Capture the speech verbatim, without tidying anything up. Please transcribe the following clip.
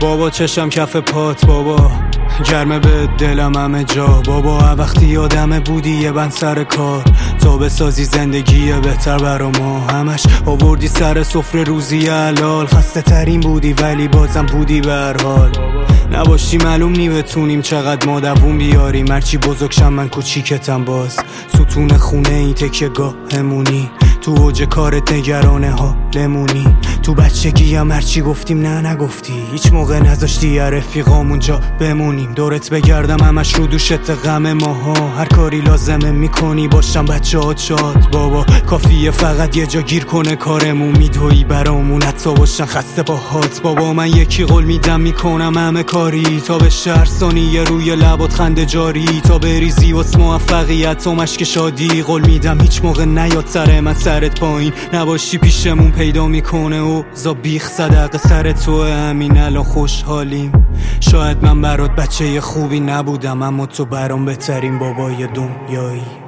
بابا چشم کف پات بابا، گرمه به دلم همه جا بابا. وقتی یادمه بودی یه بند سر کار تا بسازی زندگی بهتر برا ما. همش آوردی سر سفره روزی حلال، خسته ترین بودی ولی بازم بودی به هر حال. نباشی معلوم نی بتونیم چقدر ما دووم بیاریم. هرچی بزرگشم من کوچیکتم باز، ستون خونه این تکیه گاهمونی. تو اوج کارت نگرانه ها لمونی. تو بچگی هم هرچی گفتیم نه نگفتی، هیچ موقع نذاشتی یه رفیقامون جا بمونیم. دورت بگردم همش رو دوشت غم ماها، هر کاری لازمه میکنی باشم بچه ها شاد بابا. کافیه فقط یه جا گیر کنه کارمون، میدوی برامون حتی باشن خسته با هات بابا. من یکی قول میدم میکنم همه کاری تا به شهر ثانیه روی لبات خنده جاری، تا بریزی واسه موفقیت و مشک شادی. قول میدم هیچ موقع نیاد سر من سرت پایین، نباشی پیشمون پیدا میکنه و زا بیخ صدقه سر تو. همین الان خوشحالیم. شاید من برات بچه خوبی نبودم، اما تو برام بهترین بابای دنیایی.